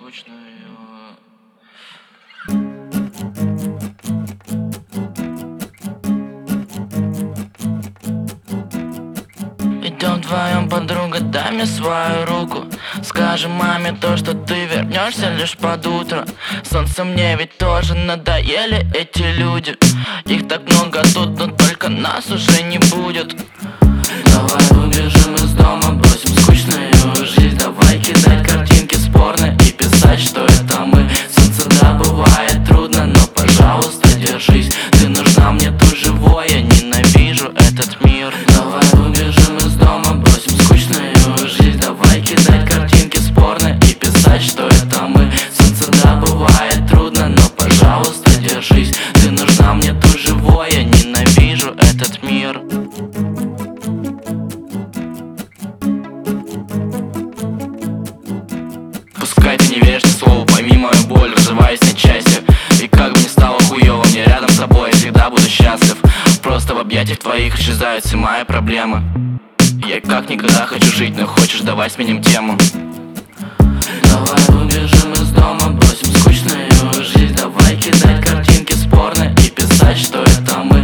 скучную. Идем вдвоем, подруга, дай мне свою руку. Скажи маме то, что ты вернешься лишь под утро. Солнце, мне ведь тоже надоели эти люди. Их так много тут, но только нас уже не будет. Давай убежим из дома, бросим скучную жизнь. Давай кидать картинки спорные и писать, что это мы. Солнце, да, бывает трудно, но пожалуйста, держись. Ты нужна мне, тут живой, я ненавижу этот мир. Давай убежим из дома, бросим скучную жизнь. Давай кидать картинки спорные и писать, что это мы. Солнце, да, бывает трудно, но пожалуйста, держись. Ты нужна мне, тут живой, я ненавижу этот мир. Пускай ты не веришь ни слову, пойми мою боль, разрываюсь на части. И как бы ни стало хуёво, мне рядом с тобой, я всегда буду счастлив. Просто в объятиях твоих исчезают все мои проблемы. Я как никогда хочу жить, но хочешь, давай сменим тему. Давай убежим из дома, бросим скучную жизнь. Давай кидать картинки спорные и писать, что это мы.